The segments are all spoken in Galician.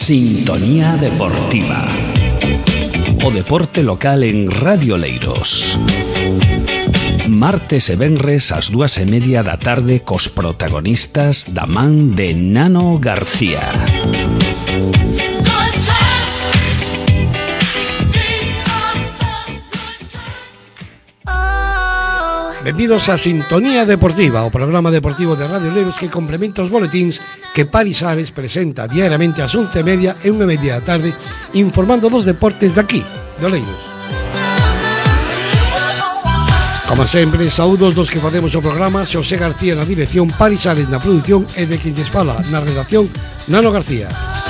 Sintonía Deportiva. O deporte local en Radio Leiros. Martes e venres ás 2:30 da tarde cos protagonistas da man de Nano García. Benvidos a Sintonía Deportiva, o programa deportivo de Radio Leiros que complementa os boletíns que Paris Ares presenta diariamente ás 11:30 e 1:30 da tarde, informando dos deportes daqui, de Oleiros. Como sempre, saúdos dos que facemos o programa: Xosé García na dirección, Paris Ares na produción e de quen lles fala na redacción, Nano García.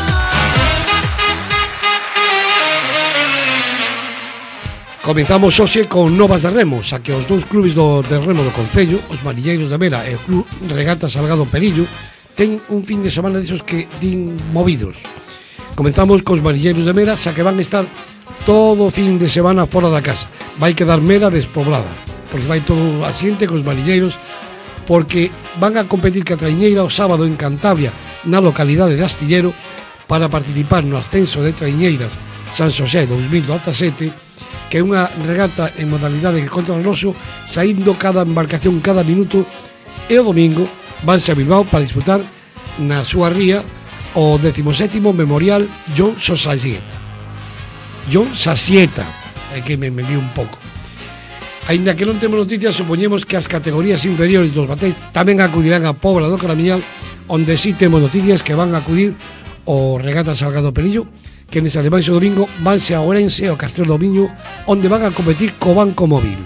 Comenzamos hoxe con novas de remo, xa que os dous clubes de remo do Concello, os Mariñeiros de Mera e o Club Regata Salgado Pelillo, ten un fin de semana desos que din movidos. Comenzamos cos Mariñeiros de Mera, xa que van estar todo o fin de semana fora da casa. Vai quedar Mera despoblada, porque vai todo a xente cos Mariñeiros, porque van a competir ca traiñeira o sábado en Cantabria, na localidade de Astillero, para participar no ascenso de traiñeiras San Xosé 2017, que é unha regata en modalidade de contrarreloxo, saindo cada embarcación cada minuto, e o domingo vanse a Bilbao para disputar na súa ría o 17º Memorial John Sasieta. John Sasieta, é que me lío un pouco. Aínda que non temos noticias, supoñemos que as categorías inferiores dos bateis tamén acudirán a Pobra do Caramiñal, onde sí temos noticias que van a acudir o Regata Salgado Pelillo, que nese ademais o domingo vanse a Ourense ao Castelo do Miño, onde van a competir co Banco Móvil.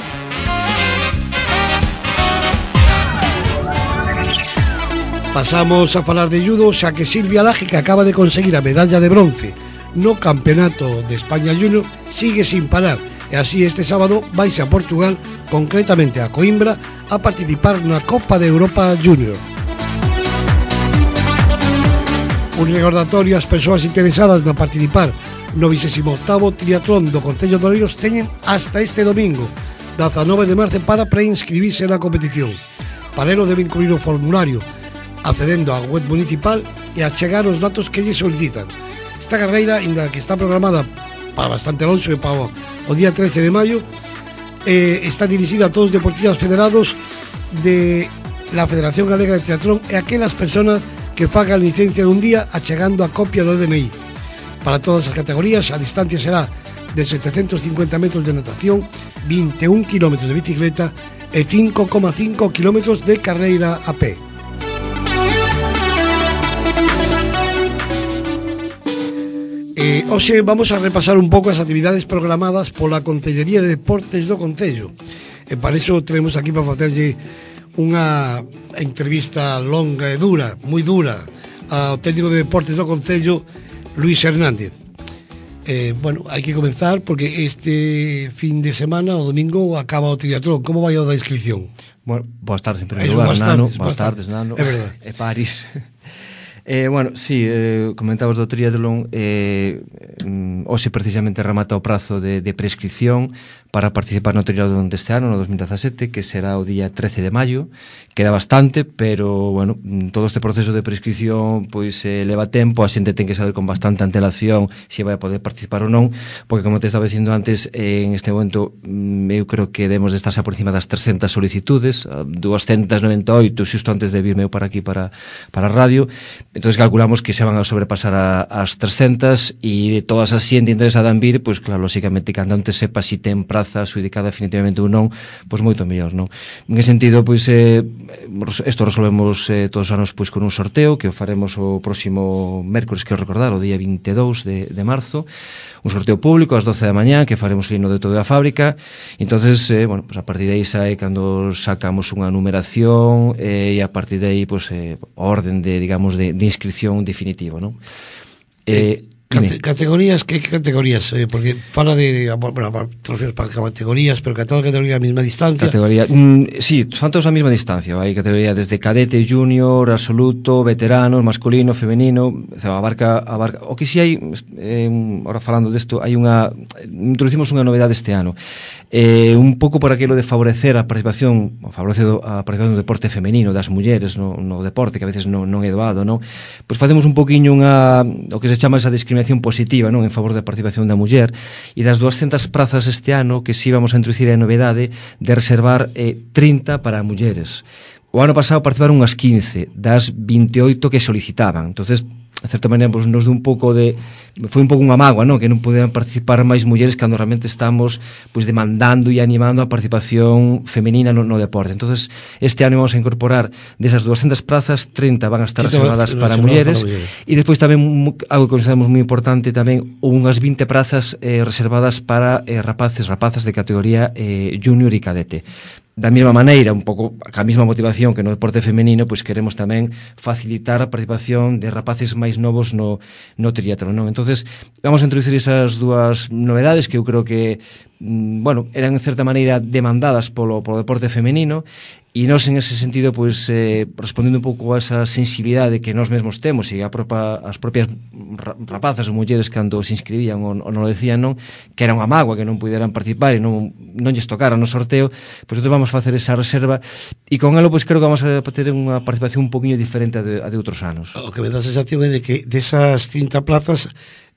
Pasamos a falar de judo, xa que Silvia Laje, que acaba de conseguir a medalla de bronce no Campeonato de España Junior, sigue sin parar, e así este sábado vaise a Portugal, concretamente a Coimbra, a participar na Copa de Europa Junior. Un recordatorio ás persoas interesadas na participar no 28º triatlón do Concello de Oleiros teñen hasta este domingo, 19 de marzo, para preinscribirse na competición. Para ello deben cubrir o formulario accedendo á web municipal e achegar os datos que lle solicitan. Esta carreira, inda que está programada para bastante longe, para o día 13 de maio, está dirixida a todos os deportistas federados de la Federación Galega de Triatlón e aquelas persoas que fagan licencia dun día achegando a copia do DNI. Para todas as categorías, a distancia será de 750 metros de natación, 21 kilómetros de bicicleta e 5,5 kilómetros de carreira a pé. Hoxe vamos a repasar un pouco as actividades programadas pola Concellería de Deportes do Concello. E para iso tenemos aquí para facerlle unha entrevista longa e dura, moi dura, ao técnico de deportes do Concello, Luís Hernández. Bueno, hai que comenzar porque este fin de semana, o domingo, acaba o triatlón. Como vai o da inscripción? Bueno, boas tardes en primeiro lugar, Nano. Boas tardes, Nano. É verdade. E Paris. Bueno, sí, comentabas do triatlón, hoxe precisamente remata o prazo de prescripción para participar no triatlón deste ano, no 2017, que será o día 13 de maio. Queda bastante, pero, bueno, todo este proceso de prescripción pois leva tempo, a xente ten que saber con bastante antelación se vai a poder participar ou non, porque, como te estaba dicindo antes, en este momento eu creo que debemos de estarse por encima das 300 solicitudes, 298 xusto antes de virme eu para aquí para a radio. Entón calculamos que se van a sobrepasar as 300, e de todas as xente interesada en vir, pois claro, lógicamente, cando antes sepa se ten praza adjudicada definitivamente ou non, pois moito mellor, non? En ese sentido, pois isto resolvemos todos os anos pois con un sorteo que o faremos o próximo mércores, que recordar, o día 22 de marzo, un sorteo público ás 12 da mañá que faremos ali no de toda a fábrica. Entonces, bueno, pues a partir de aí sae cando sacamos unha numeración e a partir de aí, pues, a orden de, digamos, de inscripción definitiva, non? Categorías, que categorías? Porque fala de, bueno, trofeos para categorías, pero que toda categoría a mesma distancia. Sí, son todos a mesma distancia. Hai categoría desde cadete, junior, absoluto, veteranos, masculino, femenino, abarca o que si hai, ahora falando desto, introducimos unha novedade este ano. Un pouco por aquilo de favorecer a participación do deporte femenino das mulleres no deporte, que a veces non é doado, non? Pois facemos un poquinho o que se chama esa discriminación positiva, non, en favor da participación da muller, e das 200 prazas este ano que si vamos a introducir a novedade de reservar 30 para mulleres. O ano pasado participaron unhas 15 das 28 que solicitaban. Entonces, de certa maneira, pues, nos deu un pouco foi un pouco unha mágoa, non? Que non poderan participar máis mulleres cando realmente estamos pues, demandando e animando a participación femenina no deporte. Entonces, este ano vamos a incorporar desas 200 prazas, 30 van a estar reservadas para mulleres, e despois tamén algo que consideramos moi importante tamén, unhas 20 prazas reservadas para rapazas de categoría junior e cadete. Da mesma maneira, un pouco a mesma motivación que no deporte femenino, pois queremos tamén facilitar a participación de rapaces máis novos no triatlón, non? Entonces, vamos a introducir esas dúas novedades que eu creo que, bueno, eran en certa maneira demandadas polo deporte femenino, e nós en ese sentido, pois, respondendo un pouco a esa sensibilidade que nós mesmos temos e as propias rapazas ou mulleres cando se inscribían ou non lo decían, non, que era unha mágoa que non puderan participar e non lles tocara no sorteo, pois entón vamos a facer esa reserva e con elo pois creo que vamos a ter unha participación un poquinho diferente a de outros anos. O que me dá a sensación é de que desas 30 plazas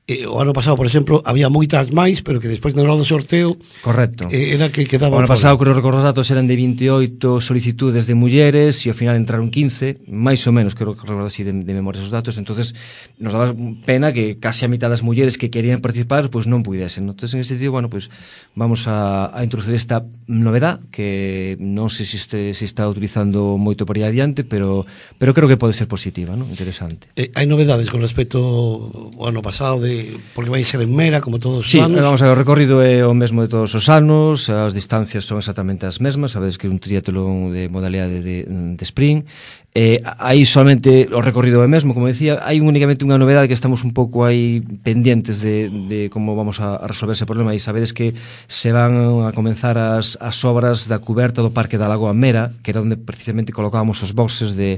o ano pasado, por exemplo, había moitas máis, pero que despois no do sorteo correcto. Era que quedaba. O ano pasado, creo recordar os datos eran de 28 solicitudes de mulleres e ao final entraron 15, máis ou menos, creo que recordar así de memoria esos datos. Entonces nos daba pena que case a mitad das mulleres que querían participar pois non puidesen. Entonces, en ese sentido, bueno, pois vamos a introducir esta novedad que non sei se está utilizando moito por aí adiante, pero creo que pode ser positiva, ¿no? Interesante. Hai novedades con respecto ao ano pasado porque vai ser en Mera, como todos os anos. Sí, vamos a ver, o recorrido é o mesmo de todos os anos, as distancias son exactamente as mesmas, sabedes que é un triatlón de modalidade de sprint. Aí solamente o recorrido é mesmo, como decía, hai únicamente unha novedade que estamos un pouco aí pendientes de como vamos a resolver ese problema, e sabedes que se van a comenzar as obras da cuberta do Parque da Lagoa Mera, que era onde precisamente colocábamos os boxes da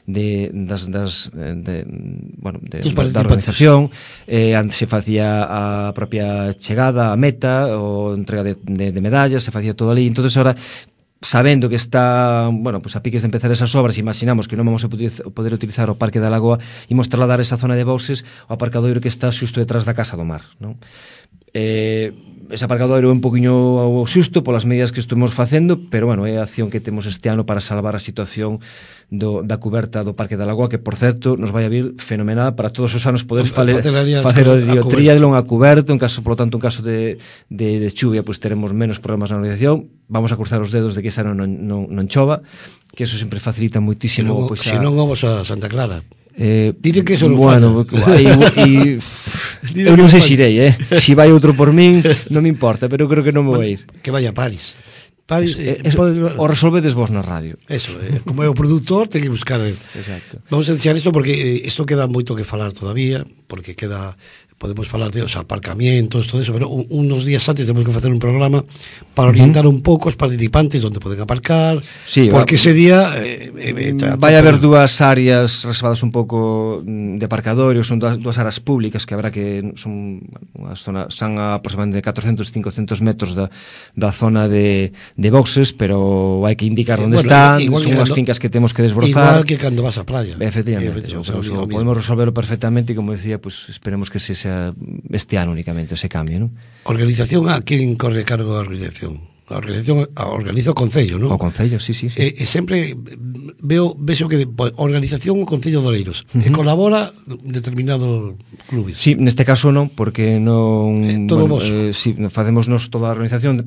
organización. Antes se facía a propia chegada, a meta, o entrega de medallas, se facía todo ali. Entonces ahora, sabendo que está, bueno, pues a piques de empezar esas obras, imaginamos que non vamos a poder utilizar o Parque da Lagoa, imos trasladar esa zona de boxes ao aparcadoiro que está xusto detrás da Casa do Mar, non? Ese aparcadoiro é un poquinho xusto polas medidas que estuvimos facendo, pero bueno, é a acción que temos este ano para salvar a situación da cuberta do Parque da Lagoa, que por certo nos vai a vir fenomenal para todos os anos poder facer o triatlón a cuberto, en caso, polo tanto, en caso de chuvia, pois teremos menos problemas na organización. Vamos a cruzar os dedos de que ese ano non chova, que eso sempre facilita moitísimo. Se non vamos a Santa Clara. Dicen que eso non bueno, eu non sei se irei, se vai outro por min non me importa, pero creo que non me vai ir. Que vaya a París. O resolvedes vos na radio. Eso, como é o produtor, ten que buscar. Exacto. Vamos a deixar isto porque isto queda moito que falar todavía, porque podemos falar de os aparcamientos, todo eso, pero unos días antes temos que facer un programa para orientar un pouco os participantes onde poden aparcar, sí, porque ese día vai haber dúas áreas reservadas un pouco de aparcadorios, son dúas áreas públicas que habrá que son unhas zonas, son aproximadamente 400-500 metros da zona de boxes, pero hai que indicar onde están, son unhas fincas que temos que desbrozar. Igual que cando vas á playa. Efectivamente, podemos resolverlo perfectamente, e como decía, pues esperemos que se sea este ano únicamente ese cambio, non? Organización, a quen corre cargo da organización? A organización organiza o Concello, non? O Concello, sí. Sempre vexo que organización o Concello de Oleiros colabora determinados clubes. Sí, neste caso non, porque non todo vos. Sí, facemos nos toda a organización.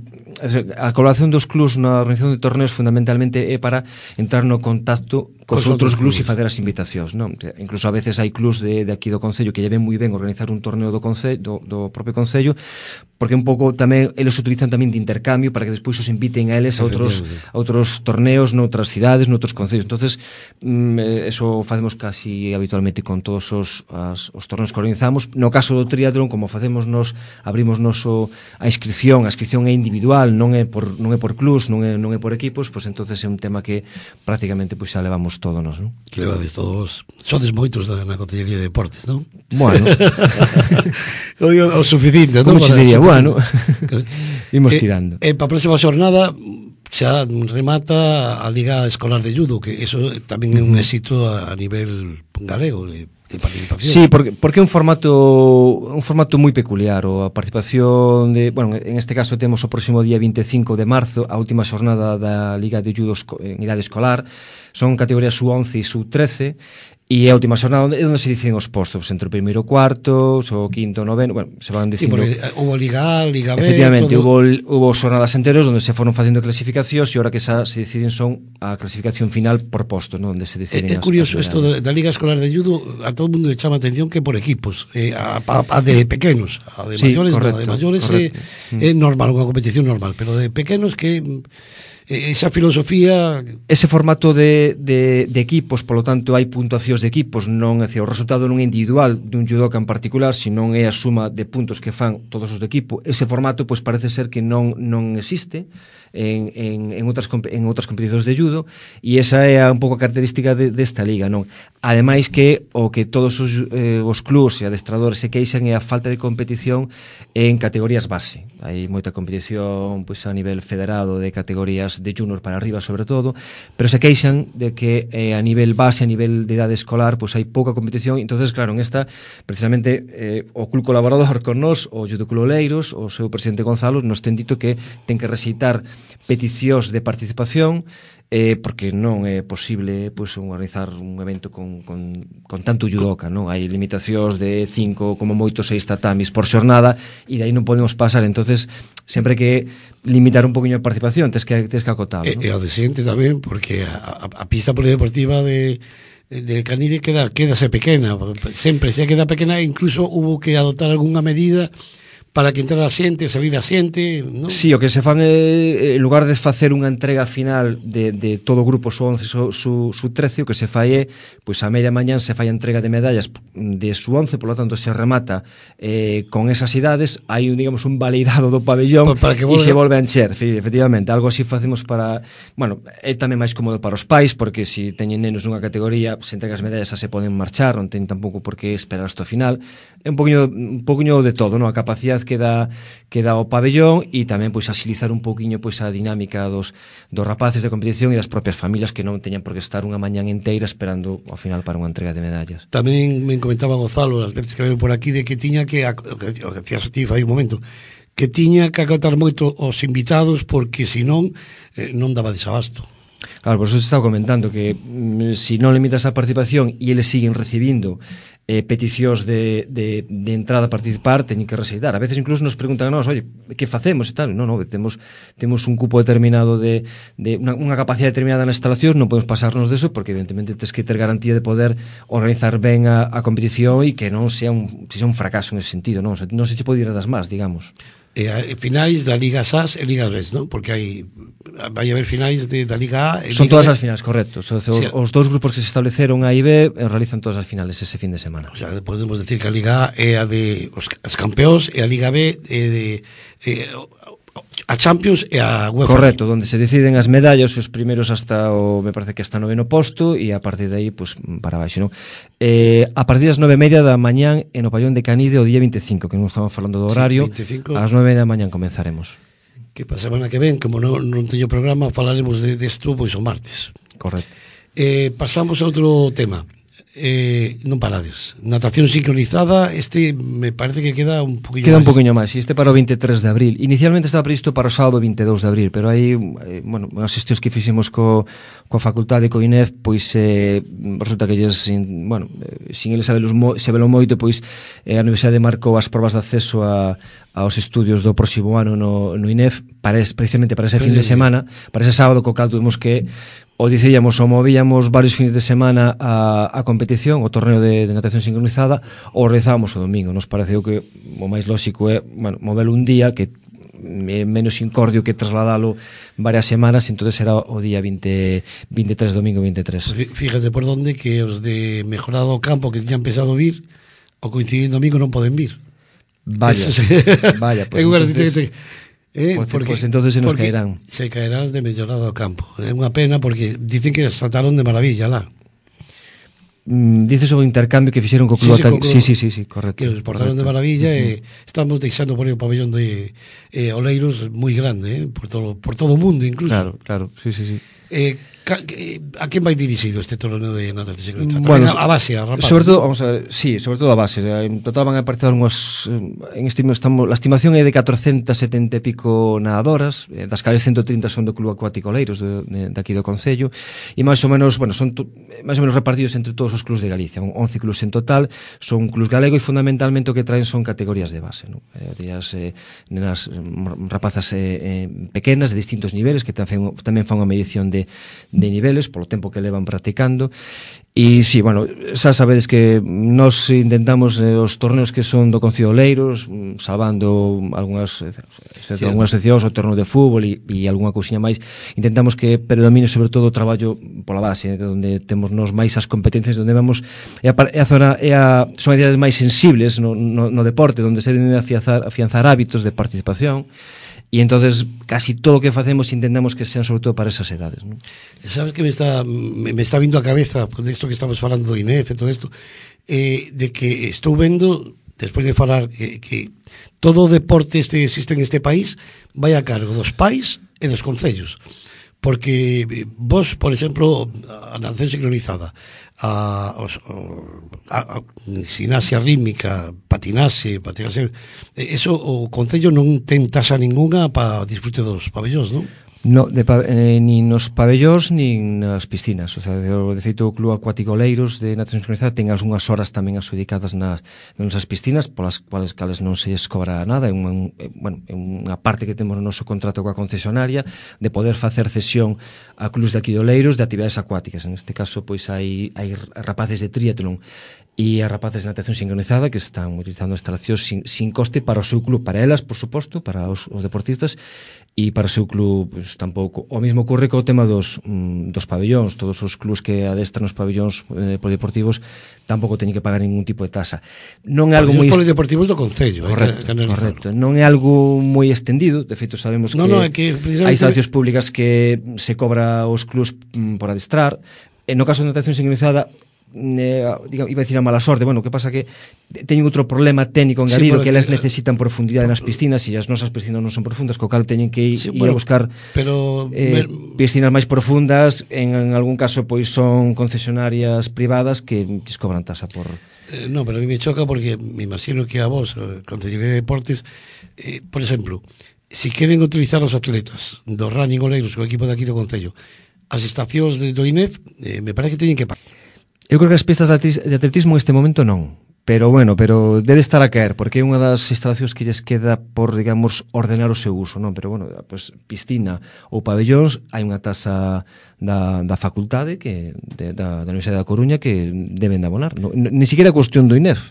a colaboración dos clubs na organización de torneos fundamentalmente é para entrar no contacto cos outros clubs e facer as invitacións, non? Incluso a veces hai clubs de aquí do Concello que lle ven moi ben organizar un torneo do propio Concello, porque un pouco tamén eles utilizan tamén de intercambio para que despois os inviten a eles a outros torneos noutras cidades, noutros concellos. Entonces, eso facemos casi habitualmente con todos os torneos que organizamos. No caso do triatlón, como facemos nos, abrimos a inscripción é individual, non é por clubs, non é por equipos, pois entonces é un tema que prácticamente pois xa levamos todos nós, non? Que levades todos, sodes moitos na Concellería de Deportes, non? Bueno, o suficiente, non? Como se diría, bueno, imos tirando. Para a próxima xornada xa remata a Liga Escolar de Judo, que eso tamén é un éxito a nivel galego de participación. Sí, porque é un formato moi peculiar. A participación bueno, en este caso temos o próximo día 25 de marzo a última xornada da Liga de Judo en idade escolar. Son categorías sub-11 e sub-13 e a última xornada é onde se dicen os postos entre o primeiro e o cuarto, o quinto, o noveno, bueno, se van dicindo. Sí, porque houve Liga A, Liga B. Efectivamente, houve xornadas enteras onde se foron facendo clasificacións e ahora que se deciden son a clasificación final por postos, non? Onde se deciden É curioso isto da Liga Escolar de Judo, a todo o mundo le chama a atención que por equipos, a de pequenos, a de sí, maiores, correcto, no, a de maiores é normal, unha competición normal, pero de pequenos que esa filosofía... Ese formato de equipos, polo tanto, hai puntuacións de equipos, non é o resultado non é individual dun judoka en particular, senón é a suma de puntos que fan todos os de equipo. Ese formato, pois parece ser que non existe en outras competicións de judo, e esa é un pouco a característica desta liga, non? Ademais que o que todos os clubs e adestradores se queixan é a falta de competición en categorías base. Hai moita competición pois a nivel federado de categorías de junior para arriba sobre todo, pero se queixan de que a nivel base, a nivel de idade escolar, pois hai pouca competición. Entonces, claro, en esta precisamente o club colaborador con nós, o Judo Club Oleiros, o seu presidente Gonzalo, nos ten dito que ten que rexeitar peticións de participación porque non é posible pois, organizar un evento con tanto judoka, non? Hai limitacións de 5, como moito 6 tatamis por xornada e de aí non podemos pasar. Entonces sempre que limitar un poquinho a participación, tens que acotar, non? E a de xente tamén, porque a pista polideportiva de Canide quedase pequena, sempre se queda pequena, incluso hubo que adoptar algunha medida para que entrara a xente, salir a xente, non? Sí, o que se fan é, en lugar de facer unha entrega final de todo o grupo sub-11 sub-13, o que se fai é, pois a media mañán se fai a entrega de medallas de sub-11, por lo tanto se remata con esas idades, hai digamos un baleirado do pabellón e se volve a encher, efectivamente, algo así facemos para, bueno, é tamén máis cómodo para os pais, porque se teñen nenos nunha categoría, se entrega as medallas se poden marchar, non ten tampouco por que esperar hasta o final. É un poquinho de todo, non? A capacidade que dá o pabellón e tamén pois agilizar un pouquiño pois a dinámica dos rapaces de competición e das propias familias que non teñan por que estar unha mañán inteira esperando ao final para unha entrega de medallas. Tamén me comentaba Gonzalo as veces que veo por aquí de que tiña que o que decías ti fai un momento, que tiña que acotar moito os invitados porque senón non daba desabasto. Claro, por eso se estaba comentando que se non limitas a participación e eles siguen recibindo peticións de entrada a participar, teñen que rexeitar. A veces incluso nos preguntan a nós, oye, que facemos e tal? Non, temos un cupo determinado de unha capacidade determinada na instalación, non podemos pasarnos deso porque evidentemente tens que ter garantía de poder organizar ben a competición e que non sea un fracaso en ese sentido, non se pode ir das más, digamos. Finais da Liga SAS e Liga B, non? Porque vai haber finais da Liga A e son todas as finais, correcto. Os dous grupos que se estableceron A e B realizan todas as finales ese fin de semana. O sea, podemos decir que a Liga A é a de os campeóns e a Liga B é de a Champions e a UEFA. Correcto, donde se deciden as medallas, os primeiros me parece que hasta 9º posto e a partir de aí, pues, para baixo, non? A partir das 9:30 da mañán no pabellón de Canide o día 25, que non estamos falando do horario, sí, 25. Ás 9:30 da mañán comenzaremos. Que para a semana que ven, como non teño programa, falaremos desto pois o martes. Correcto. Pasamos a outro tema. non parades. Natación sincronizada, me parece que queda un poquinho Queda un poquinho máis, este para o 23 de abril. Inicialmente estaba previsto para o sábado 22 de abril, pero aí, bueno, as xestións que fixemos coa facultade, co INEF, pois resulta que eles, bueno, sin eles sabelo moito, pois a Universidade marcou as probas de acceso aos estudios do próximo ano no INEF, precisamente para ese fin de semana, para ese sábado, co cal tuvimos que o dicíamos ou movíamos varios fins de semana a competición, o torneo de natación sincronizada, ou rezábamos o domingo. Nos pareceu que o máis lóxico é, bueno, movelo un día que é menos incordio que trasladalo varias semanas, entonces era o día 23, domingo 23. Pues fíjate por donde que os de Mejorado Campo que tiñan pensado vir, o coincidir domingo non poden vir. Vaya, vaya, pues entonces... Pues entonces se nos caerán. Se caerán de Mellorado ao Campo. É unha pena porque dicen que saltaron de maravilla lá. Dices o intercambio que fixeron co club sí, correcto. Que os portaron de maravilla e estamos deixando por aí o pabellón de Oleiros moi grande, por todo o mundo incluso. Claro, sí. A quen vai dirixido este torneo de natación sincronizada? Bueno, a base, a rapaz. Sobre todo, vamos a ver, sí, sobre todo a base. En total van a participar unhas, la estimación é de 470 e pico nadadoras, das cales 130 son do Club Acuático Oleiros de aquí do Concello, e máis ou menos, bueno, son máis ou menos repartidos entre todos os clubs de Galicia, 11 clubs en total, son clubs galego e fundamentalmente o que traen son categorías de base, ¿no? Nenas rapazas pequenas de distintos niveles que tamén fan unha medición de niveles polo tempo que levan practicando. E sí, bueno, xa sabedes que nós intentamos os torneos que son do Concello de Oleiros, salvando algunhas seccións, o torneo de fútbol e algunha cousiña máis, intentamos que predomine sobre todo o traballo pola base, onde temos nos máis as competencias, onde vamos son entidades máis sensibles no deporte, onde se deben afianzar hábitos de participación. E entonces casi todo o que facemos intentamos que sean sobre todo para esas edades, ¿no? Sabes que me está vindo a cabeza con isto que estamos falando do INEF e todo isto, de que estou vendo despois de falar que todo o deporte que existe en este país vai a cargo dos pais e dos concellos, porque vos, por exemplo, a natación sincronizada, a gimnasia rítmica, patinase, eso o Concello non ten taxa ninguna para disfrute dos pabellóns, non? No, nin nos pabellóns nin nas piscinas. O sea, de feito o Club Acuático Oleiros de natación sincronizada ten algunhas horas tamén adjudicadas nas nosas piscinas, polas cales non se cobra nada. É unha parte que temos no noso contrato coa concesionaria de poder facer cesión a clubs de aquí de Oleiros de actividades acuáticas. En este caso, pois hai rapaces de triatlón e a rapaces de natación sincronizada que están utilizando instalacións sin coste para o seu club, para elas, por suposto, para os deportistas, e para o seu club pues, tampouco. O mesmo ocorre co tema dos pabellóns. Todos os clubs que adestran os pabellóns polideportivos tampouco teñen que pagar ningún tipo de tasa. Non é algo moi polideportivos do Concello, correcto. Non é algo moi extendido. De feito, sabemos que hai instalacións públicas que se cobra os clubs por adestrar. No caso de natación sincronizada, iba a decir a mala sorte, bueno, que pasa que teñen outro problema técnico engadido, que elas necesitan profundidade nas piscinas e as nosas piscinas non son profundas, co cal teñen que ir a buscar piscinas máis profundas. En algún caso pois son concesionarias privadas que lles cobran tasa por... No, pero a mí me choca porque me imagino que a vos, Concellería de Deportes, por exemplo, si queren utilizar os atletas do Running Oleiros, o equipo de aquí do Concello, as estacións do INEF, me parece que teñen que pagar. Eu creo que as pistas de atletismo neste momento non, pero debe estar a caer, porque é unha das instalacións que lles queda por, digamos, ordenar o seu uso, non? Pero bueno, pues, piscina ou pabellóns, hai unha tasa da facultade da Universidade da Coruña que deben de abonar. Ni siquiera é cuestión do INEF,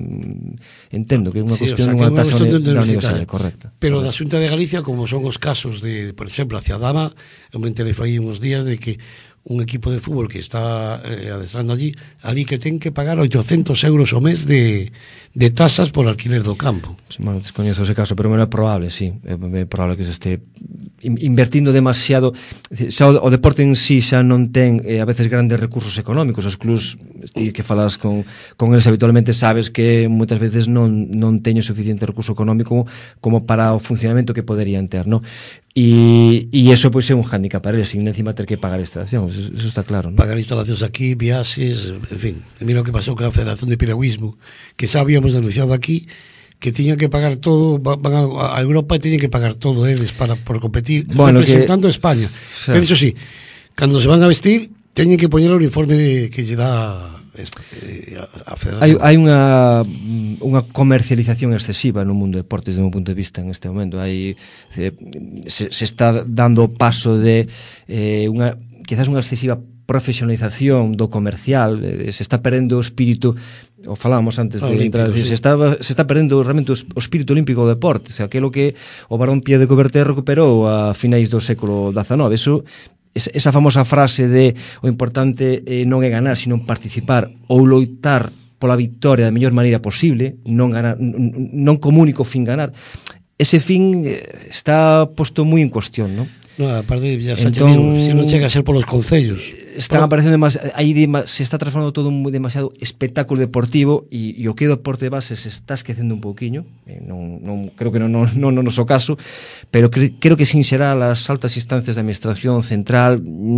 entendo que é unha cuestión dunha tasa da universidade, correcto. Pero da Xunta de Galicia, como son os casos de, por exemplo, a Ciadama, eu me enterei fai uns días de que un equipo de fútbol que está adestrando ali que ten que pagar 800 euros ao mes de tasas por alquiler do campo. Bueno, descoñezo ese caso, pero é probable, sí. É probable que se este invertindo demasiado. Xa o deporte en sí xa non ten a veces grandes recursos económicos. Os clubs que falas con eles habitualmente sabes que moitas veces non teñen suficiente recurso económico como para o funcionamento que poderían ter, non? e eso pois é un hándicap para eles, sin encima ter que pagar instalacións, eso está claro, ¿no? Pagar instalacións aquí, viaxes, en fin. Mira o que pasou con a Federación de Piragüismo, que xa habíamos denunciado aquí, que tiñan que pagar todo, van a Europa e tiñen que pagar todo eles por competir, representando a España. Pero iso sí, cando se van a vestir, teñen que poñer o uniforme que lle dá a Federación. Hai unha comercialización excesiva no mundo de deportes, do meu punto de vista, en este momento. Se está dando paso de quizás unha excesiva profesionalización do comercial, se está perdendo o espírito, o falábamos antes de entrar, sí. se está perdendo realmente o espírito olímpico do deporte, o sea, aquilo que o Barón Pía de Coubertin recuperou a finais do século XIX, esa famosa frase de o importante non é ganar, sino participar ou loitar pola victoria da mellor maneira posible, non como único fin ganar, ese fin está posto moi en cuestión, non? No, aparte, ya Sánchez digo, se non chega a ser polos concellos. Están aparecendo se está transformando todo demasiado espectáculo deportivo e o que é o deporte de base se está esquecendo un pouquiño, non creo que non no noso caso, pero creo que sin xeral as altas instancias da administración central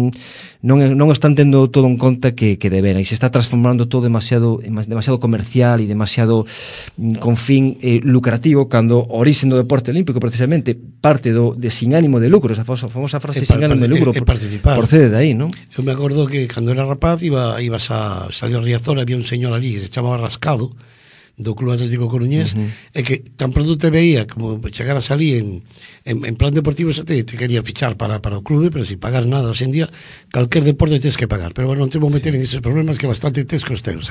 non están tendo todo en conta que debera, e se está transformando todo demasiado comercial e demasiado con fin lucrativo, cando o origen do deporte olímpico precisamente parte de sin ánimo de lucro, esa famosa frase sin ánimo de lucro procede de aí, non? Eu me acordo que cando era rapaz ibas a Estadio Riazor, había un señor ali que se chamaba Rascado, do Club Atlético Coruñés, e que tan pronto te veía como chegar a salir en plan deportivo, te quería fichar para o clube, pero sin pagar nada. Hoxe en día calquer deporte tens que pagar, pero bueno, non te vou meter en esos problemas que bastante tes costeos.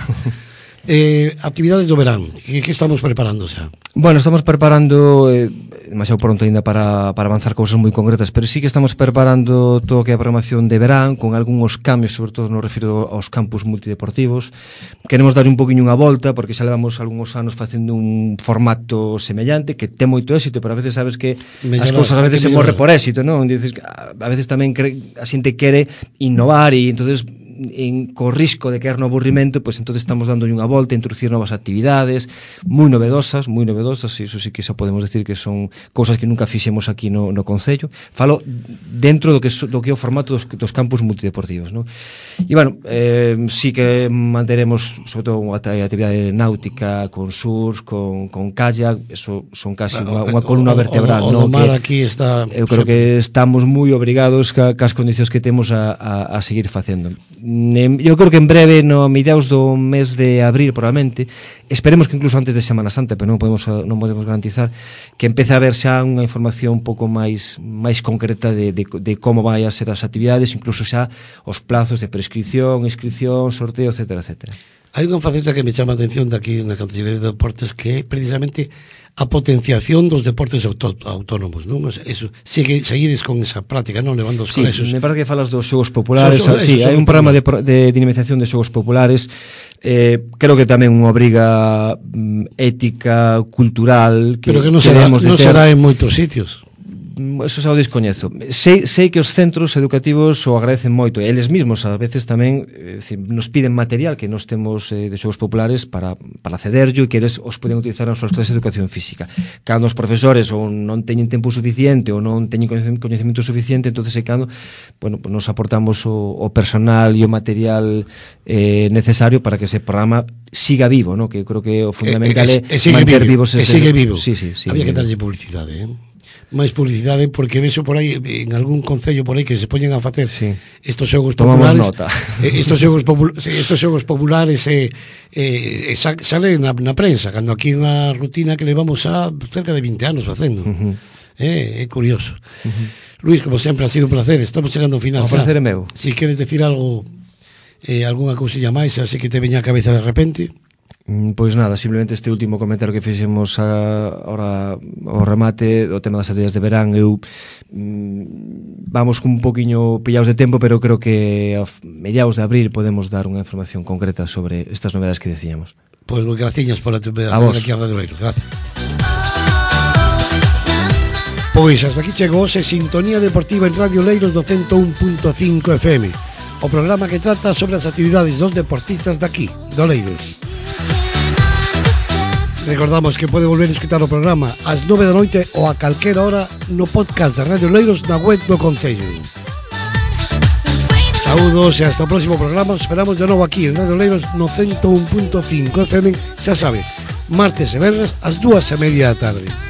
Actividades do verán, que estamos preparando xa? Bueno, estamos preparando demasiado pronto ainda para avanzar cousas moi concretas, pero sí que estamos preparando todo o que é a programación de verán, con algúns cambios, sobre todo nos refiro aos campus multideportivos. Queremos dar un poquinho unha volta, porque xa levamos algúns anos facendo un formato semellante, que ten moito éxito, pero a veces sabes que as cousas a veces se morre por éxito, non? Dices, a veces tamén a xente quere innovar e entonces co risco de caer no aburrimento, pois entonces estamos dando unha volta, introducir novas actividades moi novedosas, e iso sí que xa podemos decir que son cousas que nunca fixemos aquí no Concello. Falo dentro do que é o formato dos campus multideportivos, non? E bueno, sí que manteremos sobre todo unha actividade náutica con surf, con kayak, eso son casi unha columna vertebral, non? O mar aquí está... Eu creo que estamos moi obrigados cas condicións que temos a seguir facendo. Eu creo que en breve, no mediados do mes de abril, probablemente, esperemos que incluso antes de Semana Santa, pero non podemos garantizar, que empece a haber xa unha información un pouco máis concreta de como vai a ser as actividades, incluso xa os plazos de prescripción, inscripción, sorteo, etcétera, etcétera. Hai unha faceta que me chama a atención daqui na Consellería de Deportes, que é precisamente a potenciación dos deportes autónomos, non? Eso, seguides con esa práctica, non? Levando os colexios. Me parece que falas dos xogos populares, hai un programa de dinamización de xogos populares, creo que tamén unha obriga ética, cultural, pero que non será en moitos sitios. Eso xa o descoñezo. Sei que os centros educativos o agradecen moito, e eles mesmos a veces tamén nos piden material que nos temos de xogos populares para cederllo e que eles os poden utilizar nas súas clases de educación física. Cando os profesores ou non teñen tempo suficiente ou non teñen coñecemento suficiente, entonces é cando nos aportamos o personal e o material necesario para que ese programa siga vivo, ¿no? Que eu creo que o fundamental é manter vivos ese... sigue vivo. Sí, había que darlle publicidade, máis publicidade, porque vexo por aí en algún concello por aí que se poñen a facer estos xogos populares. Estos xogos populares sale na prensa, cando aquí unha rutina que levamos a cerca de 20 anos facendo. É curioso. Luis, como sempre, ha sido un placer. Estamos chegando ao final. O placer é meu. Si queres decir algo, algunha cousilla máis, así que te veña a cabeza de repente. Pois nada, simplemente este último comentario que fixemos ahora ao remate do tema das actividades de verán, vamos un poquinho pillados de tempo, pero creo que a mediados de abril podemos dar unha información concreta sobre estas novedades que decíamos. Pois graciñas por a aquí a Radio Leiros. Gracias. Pois hasta aquí chegou Sintonía Deportiva en Radio Leiros do 101.5 FM, o programa que trata sobre as actividades dos deportistas daqui, do Leiros. Recordamos que pode volver a escutar o programa ás 9 da noite ou a calquera hora no podcast de Radio Oleiros na web do Concello. Saúdos e hasta o próximo programa. Os esperamos de novo aquí en Radio Oleiros no 101.5 FM, xa sabe, martes e venres ás 2:30 da tarde.